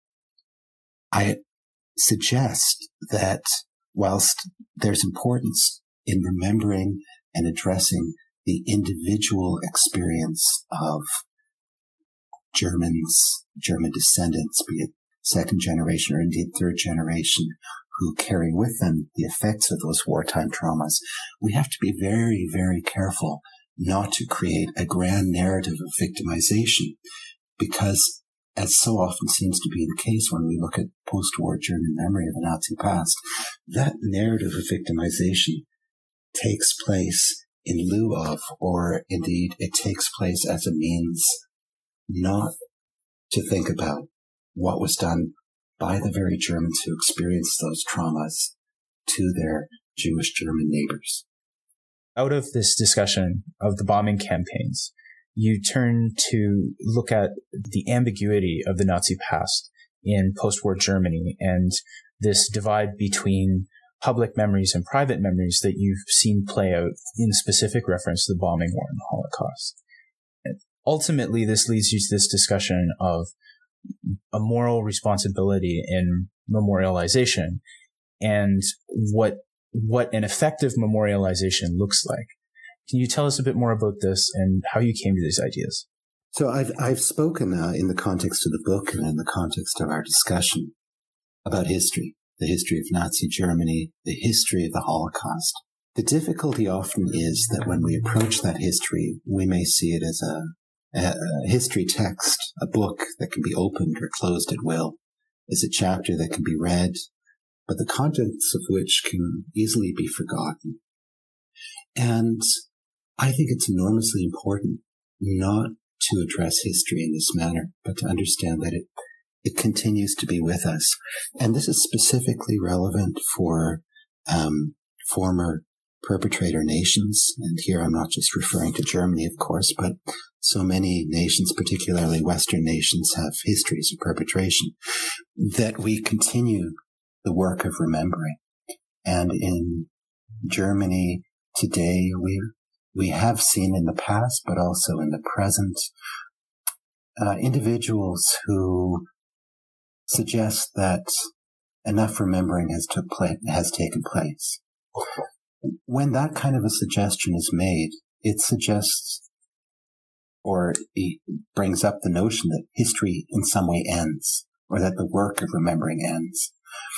E: I suggest that whilst there's importance in remembering and addressing the individual experience of Germans, German descendants, be it second generation or indeed third generation, who carry with them the effects of those wartime traumas. We have to be very, very careful not to create a grand narrative of victimization, because, as so often seems to be the case when we look at post-war German memory of the Nazi past, that narrative of victimization takes place in lieu of, or indeed it takes place as a means not to think about what was done by the very Germans who experienced those traumas to their Jewish German neighbors.
D: Out of this discussion of the bombing campaigns, you turn to look at the ambiguity of the Nazi past in post-war Germany and this divide between public memories and private memories that you've seen play out in specific reference to the bombing war and the Holocaust. And ultimately, this leads you to this discussion of a moral responsibility in memorialization and what what an effective memorialization looks like. Can you tell us a bit more about this and how you came to these ideas?
E: So I've I've spoken uh, in the context of the book and in the context of our discussion about history, the history of Nazi Germany, the history of the Holocaust. The difficulty often is that when we approach that history, we may see it as a A, a history text, a book that can be opened or closed at will, is a chapter that can be read, but the contents of which can easily be forgotten. And I think it's enormously important not to address history in this manner, but to understand that it, it continues to be with us. And this is specifically relevant for um, former perpetrator nations. And here I'm not just referring to Germany, of course, but so many nations, particularly Western nations, have histories of perpetration, that we continue the work of remembering. And in Germany today, we we have seen in the past, but also in the present, uh, individuals who suggest that enough remembering has took place, has taken place. When that kind of a suggestion is made, it suggests or it brings up the notion that history in some way ends, or that the work of remembering ends.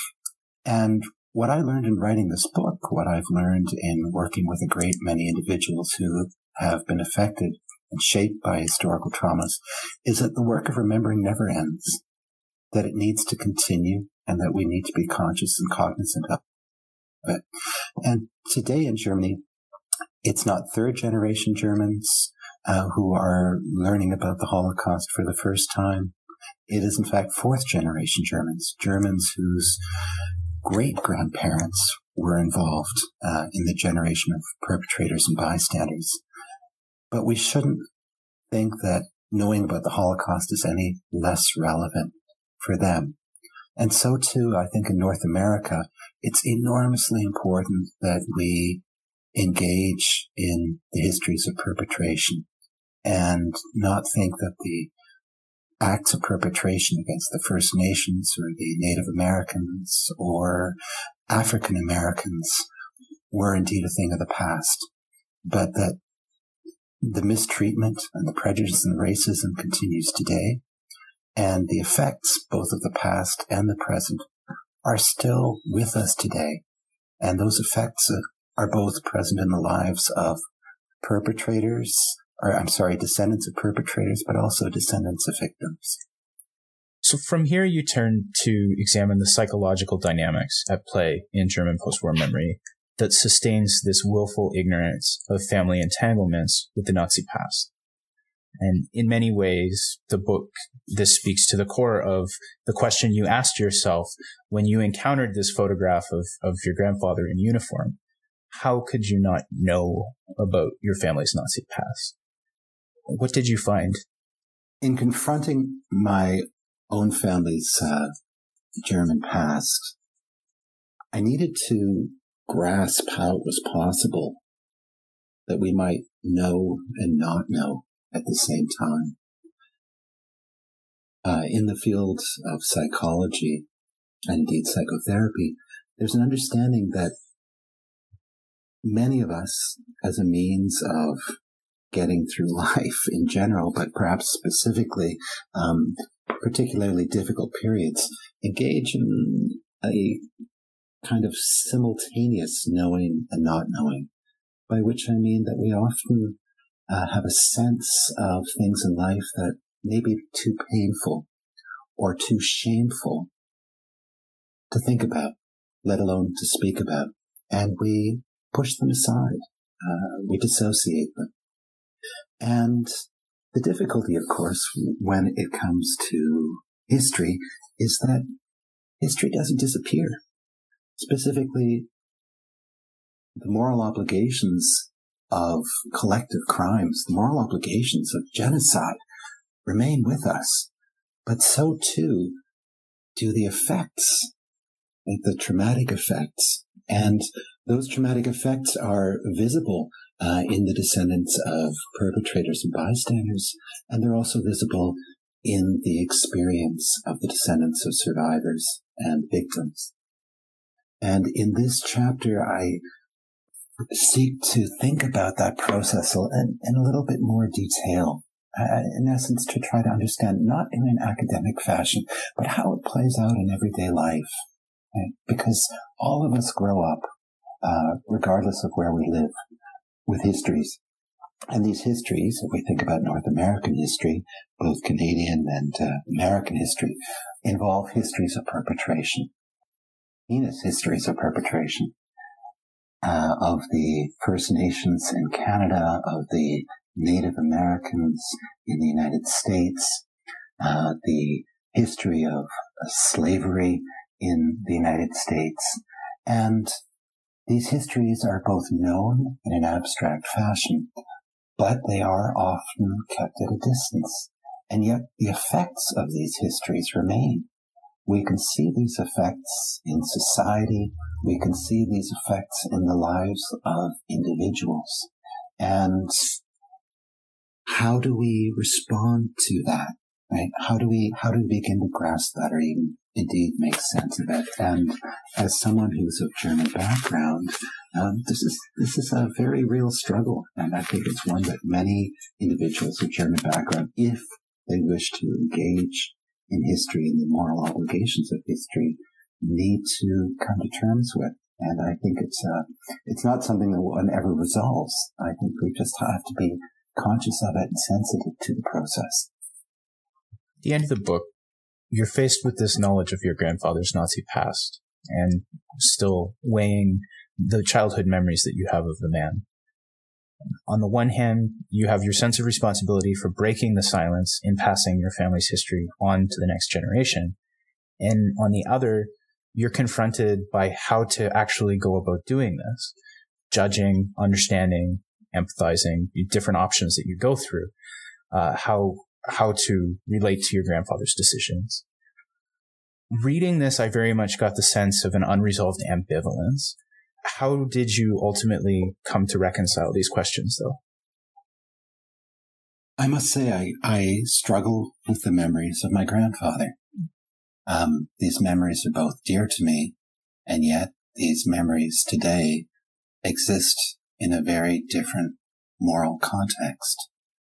E: And what I learned in writing this book, what I've learned in working with a great many individuals who have been affected and shaped by historical traumas, is that the work of remembering never ends, that it needs to continue, and that we need to be conscious and cognizant of it. And today in Germany, it's not third generation Germans uh, who are learning about the Holocaust for the first time. It is in fact fourth generation Germans, Germans whose great grandparents were involved uh, in the generation of perpetrators and bystanders. But we shouldn't think that knowing about the Holocaust is any less relevant for them. And so too, I think in North America, it's enormously important that we engage in the histories of perpetration and not think that the acts of perpetration against the First Nations or the Native Americans or African Americans were indeed a thing of the past, but that the mistreatment and the prejudice and racism continues today, and the effects both of the past and the present are still with us today. And those effects are both present in the lives of perpetrators, or I'm sorry, descendants of perpetrators, but also descendants of victims.
D: So from here, you turn to examine the psychological dynamics at play in German post-war memory that sustains this willful ignorance of family entanglements with the Nazi past. And in many ways, the book, this speaks to the core of the question you asked yourself when you encountered this photograph of, of your grandfather in uniform. How could you not know about your family's Nazi past? What did you find?
E: In confronting my own family's uh, German past, I needed to grasp how it was possible that we might know and not know at the same time. Uh, in the field of psychology and indeed psychotherapy, there's an understanding that many of us, as a means of getting through life in general, but perhaps specifically, um, particularly difficult periods, engage in a kind of simultaneous knowing and not knowing, by which I mean that we often uh, have a sense of things in life that may be too painful or too shameful to think about, let alone to speak about, and we push them aside. Uh, we dissociate them. And the difficulty, of course, when it comes to history, is that history doesn't disappear. Specifically, the moral obligations of collective crimes, the moral obligations of genocide remain with us, but so too do the effects, the traumatic effects. And those traumatic effects are visible uh, in the descendants of perpetrators and bystanders, and they're also visible in the experience of the descendants of survivors and victims. And in this chapter, I seek to think about that process in, in a little bit more detail, uh, in essence, to try to understand, not in an academic fashion, but how it plays out in everyday life. Right? Because all of us grow up, uh, regardless of where we live, with histories. And these histories, if we think about North American history, both Canadian and uh, American history, involve histories of perpetration. Heinous histories of perpetration uh, of the First Nations in Canada, of the Native Americans in the United States, uh, the history of uh, slavery in the United States. And these histories are both known in an abstract fashion, but they are often kept at a distance. And yet the effects of these histories remain. We can see these effects in society. We can see these effects in the lives of individuals. And how do we respond to that? Right? How do we, how do we begin to grasp that, or even indeed make sense of it? And as someone who's of German background, um, this is, this is a very real struggle. And I think it's one that many individuals of German background, if they wish to engage in history and the moral obligations of history, need to come to terms with. And I think it's, uh, it's not something that one ever resolves. I think we just have to be conscious of it and sensitive to the process.
D: At the end of the book, you're faced with this knowledge of your grandfather's Nazi past and still weighing the childhood memories that you have of the man. On the one hand, you have your sense of responsibility for breaking the silence in passing your family's history on to the next generation. And on the other, you're confronted by how to actually go about doing this, judging, understanding, empathizing, different options that you go through, uh, how how to relate to your grandfather's decisions. Reading this, I very much got the sense of an unresolved ambivalence. How did you ultimately come to reconcile these questions, though?
E: I must say I, I struggle with the memories of my grandfather. Um, these memories are both dear to me, and yet these memories today exist in a very different moral context.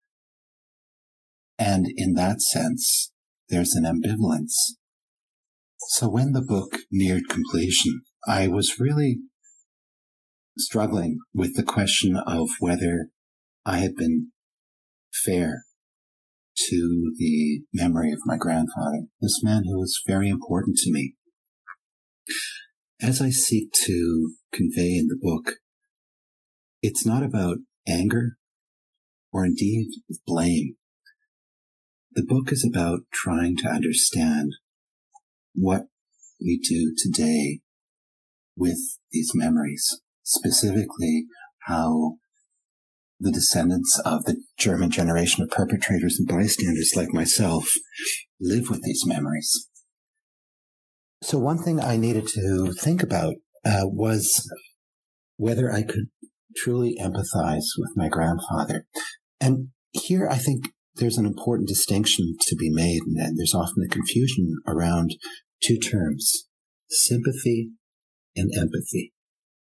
E: And in that sense, there's an ambivalence. So when the book neared completion, I was really struggling with the question of whether I had been fair to the memory of my grandfather, this man who was very important to me. As I seek to convey in the book, it's not about anger or indeed blame. The book is about trying to understand what we do today with these memories, specifically how the descendants of the German generation of perpetrators and bystanders like myself live with these memories. So one thing I needed to think about uh, was whether I could truly empathize with my grandfather. And here I think there's an important distinction to be made, and there's often a confusion around two terms, sympathy and empathy.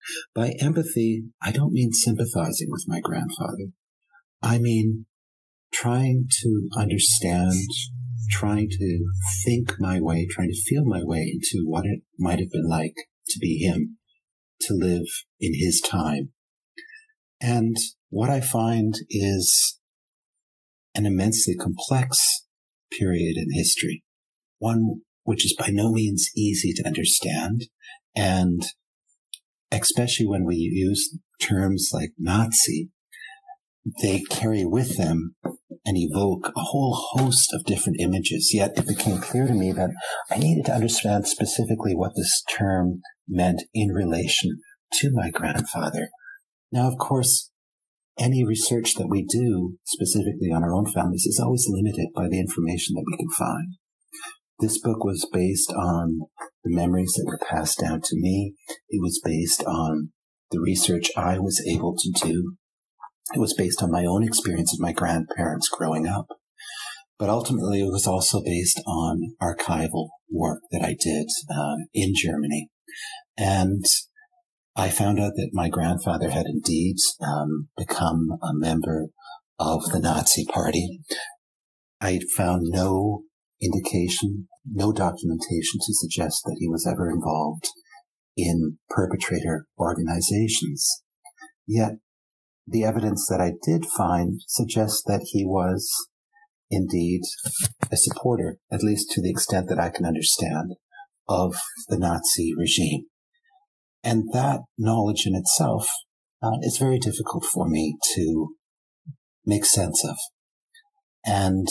E: By empathy, I don't mean sympathizing with my grandfather. I mean trying to understand, trying to think my way, trying to feel my way into what it might have been like to be him, to live in his time. And what I find is an immensely complex period in history, one which is by no means easy to understand, and especially when we use terms like Nazi, they carry with them and evoke a whole host of different images. Yet it became clear to me that I needed to understand specifically what this term meant in relation to my grandfather. Now, of course, any research that we do specifically on our own families is always limited by the information that we can find. This book was based on the memories that were passed down to me. It was based on the research I was able to do. It was based on my own experience of my grandparents growing up. But ultimately, it was also based on archival work that I did um, in Germany. And I found out that my grandfather had indeed um, become a member of the Nazi Party. I found no indication, no documentation to suggest that he was ever involved in perpetrator organizations. Yet, the evidence that I did find suggests that he was indeed a supporter, at least to the extent that I can understand, of the Nazi regime. And that knowledge in itself uh, is very difficult for me to make sense of. And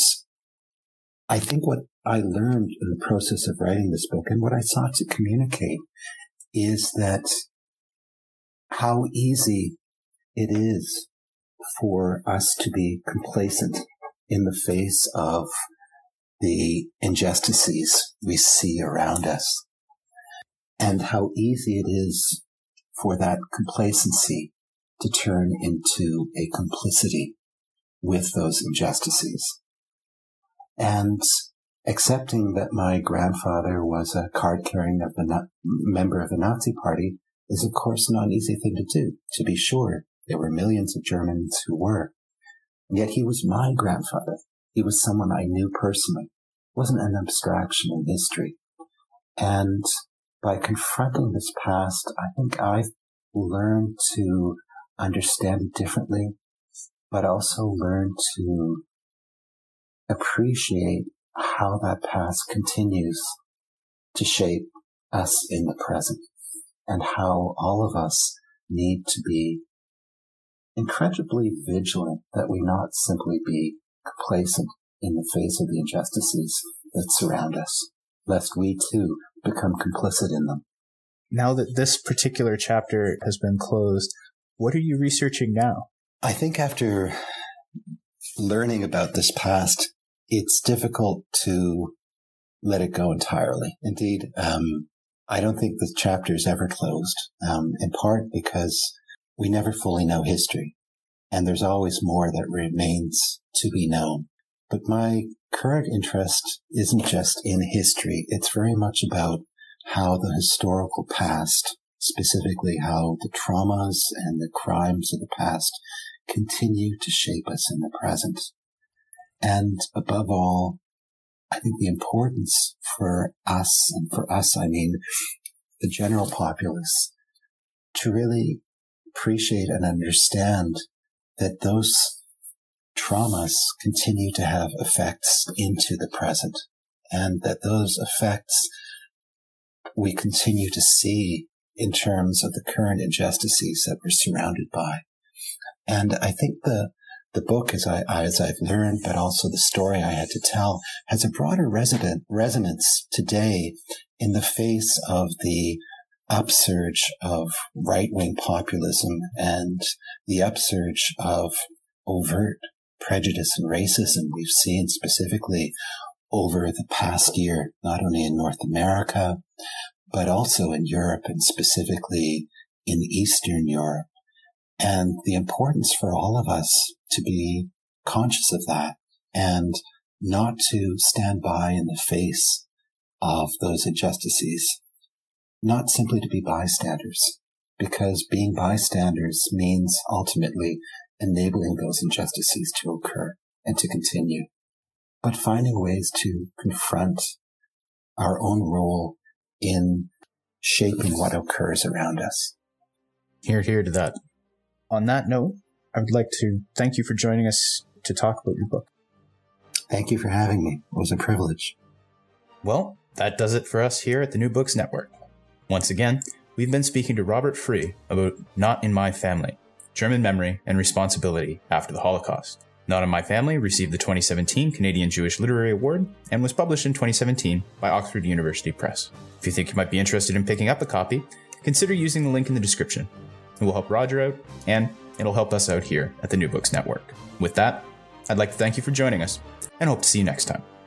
E: I think what I learned in the process of writing this book and what I sought to communicate is that how easy it is for us to be complacent in the face of the injustices we see around us, and how easy it is for that complacency to turn into a complicity with those injustices. And accepting that my grandfather was a card-carrying of the na- member of the Nazi Party is, of course, not an easy thing to do. To be sure, there were millions of Germans who were. And yet he was my grandfather. He was someone I knew personally. It wasn't an abstraction in history. And by confronting this past, I think I've learned to understand it differently, but also learned to appreciate how that past continues to shape us in the present, and how all of us need to be incredibly vigilant that we not simply be complacent in the face of the injustices that surround us, lest we too become complicit in them.
D: Now that this particular chapter has been closed, what are you researching now?
E: I think after learning about this past, it's difficult to let it go entirely. Indeed, um, I don't think the chapter is ever closed, um, in part because we never fully know history, and there's always more that remains to be known. But my current interest isn't just in history. It's very much about how the historical past, specifically how the traumas and the crimes of the past, continue to shape us in the present. And above all, I think the importance for us, and for us I mean the general populace, to really appreciate and understand that those traumas continue to have effects into the present, and that those effects we continue to see in terms of the current injustices that we're surrounded by. And I think the the book, as I as I've learned, but also the story I had to tell, has a broader resident, resonance today in the face of the upsurge of right-wing populism and the upsurge of overt prejudice and racism we've seen specifically over the past year, not only in North America, but also in Europe, and specifically in Eastern Europe. And the importance for all of us to be conscious of that and not to stand by in the face of those injustices, not simply to be bystanders, because being bystanders means ultimately enabling those injustices to occur and to continue, but finding ways to confront our own role in shaping what occurs around us.
D: Hear, hear to that. On that note, I would like to thank you for joining us to talk about your book.
E: Thank you for having me. It was a privilege.
D: Well, that does it for us here at the New Books Network. Once again, we've been speaking to Robert Free about Not in My Family, German Memory and Responsibility After the Holocaust. Not in My Family received the twenty seventeen Canadian Jewish Literary Award and was published in twenty seventeen by Oxford University Press. If you think you might be interested in picking up a copy, consider using the link in the description. It will help Roger out, and it'll help us out here at the New Books Network. With that, I'd like to thank you for joining us, and hope to see you next time.